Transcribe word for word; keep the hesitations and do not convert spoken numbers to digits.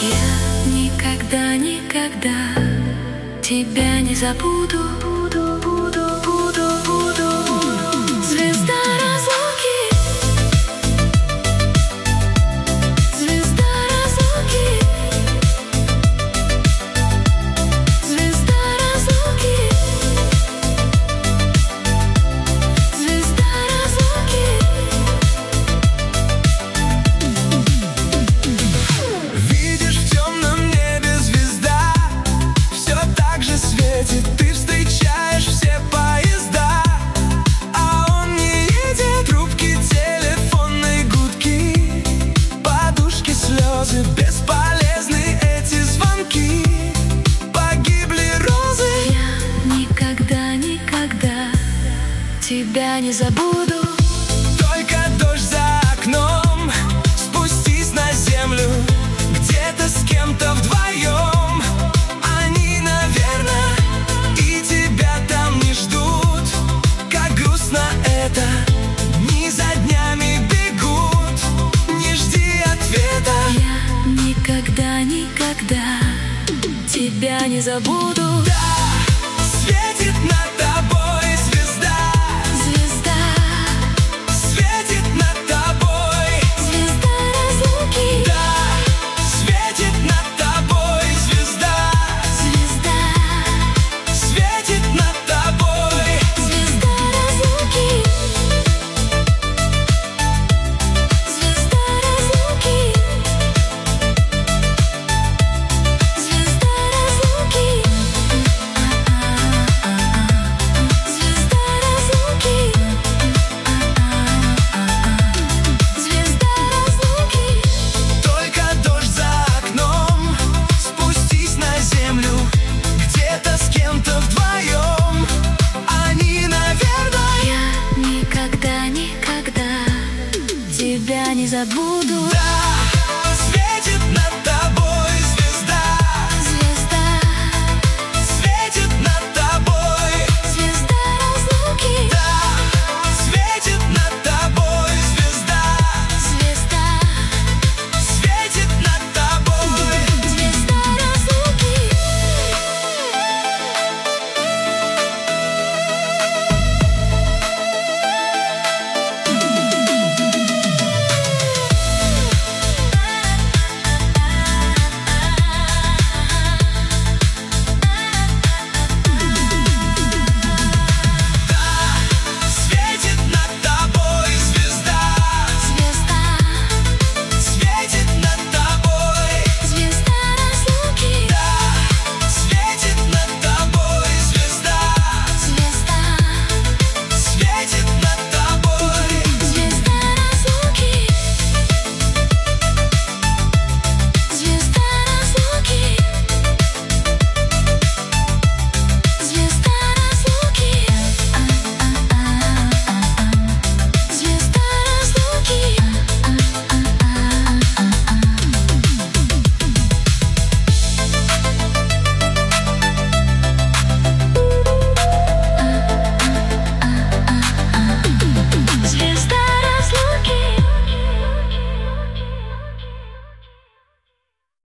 Я никогда, никогда тебя не забуду. Буду, буду, буду, буду. Звезда разлуки, звезда разлуки, звезда разлуки, звезда разлуки. Видишь, в темном небе звезда все так же светит. Ты встречаешь все поезда, а он не едет. Трубки телефонной гудки, подушки слезы, бесполезны эти звонки. Погибли розы. Я никогда, никогда тебя не забуду. Только дождь за окном, спустись на землю. Где-то с кем-то вдвоем они, наверное, и тебя там не ждут. Как грустно это, дни за днями бегут. Не жди ответа. Я никогда, никогда тебя не забуду. Да, светит над тобой звезда, Звезда, светит над тобой. звезда разлуки, Да, светит над тобой звезда, звезда, светит над тобой. звезда разлуки, звезда разлуки, звезда разлуки, звезда разлуки, звезда разлуки. Только дождь за окном, спустись на землю. Где-то с кем-то вдвоем они, наверное. Я никогда, никогда тебя не забуду. Да,